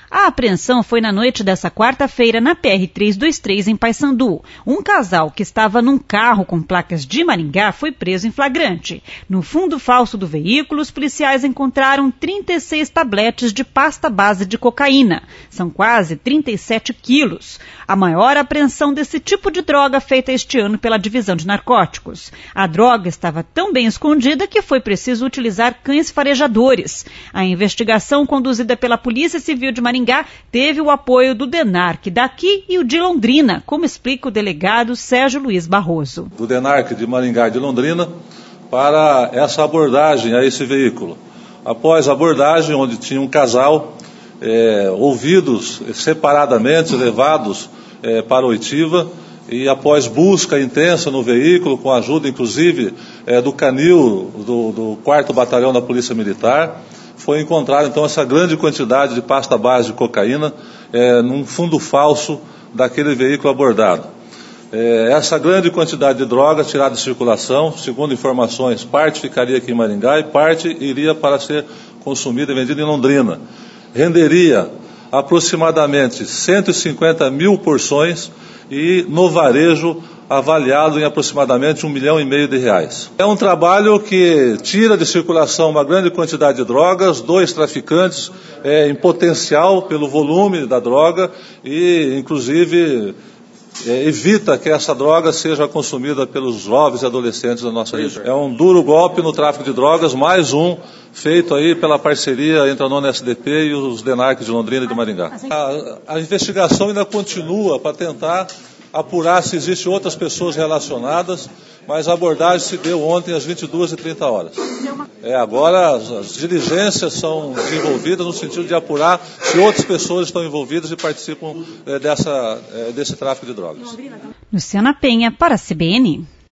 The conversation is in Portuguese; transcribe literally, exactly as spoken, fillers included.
A apreensão foi na noite dessa quarta-feira na P R trezentos e vinte e três, em Paissandu. Um casal que estava num carro com placas de Maringá foi preso em flagrante. No fundo falso do veículo, os policiais encontraram trinta e seis tabletes de pasta base de cocaína. São quase trinta e sete quilos. A maior apreensão desse tipo de droga feita este ano pela Divisão de Narcóticos. A droga estava tão bem escondida que foi preciso utilizar cães farejadores. A investigação conduzida pela Polícia Civil de Maringá teve o apoio do DENARC daqui e o de Londrina, como explica o delegado Sérgio Luiz Barroso. Do DENARC de Maringá e de Londrina para essa abordagem a esse veículo. Após a abordagem, onde tinha um casal, é, ouvidos separadamente, levados é, para oitiva, e após busca intensa no veículo, com a ajuda inclusive é, do canil do, do quarto Batalhão da Polícia Militar, foi encontrada então essa grande quantidade de pasta base de cocaína é, num fundo falso daquele veículo abordado. É, essa grande quantidade de droga tirada de circulação, segundo informações, parte ficaria aqui em Maringá e parte iria para ser consumida e vendida em Londrina. Renderia aproximadamente cento e cinquenta mil porções e no varejo avaliado em aproximadamente um milhão e meio de reais. É um trabalho que tira de circulação uma grande quantidade de drogas, dois traficantes é, em potencial pelo volume da droga e, inclusive, é, evita que essa droga seja consumida pelos jovens e adolescentes da nossa região. É um duro golpe no tráfico de drogas, mais um feito aí pela parceria entre a nona S D P e os DENARC de Londrina e de Maringá. A, a investigação ainda continua para tentar apurar se existem outras pessoas relacionadas, mas a abordagem se deu ontem às vinte e duas e trinta horas. É, agora as, as diligências são desenvolvidas no sentido de apurar se outras pessoas estão envolvidas e participam é, dessa, é, desse tráfico de drogas. Luciana Penha, para a C B N.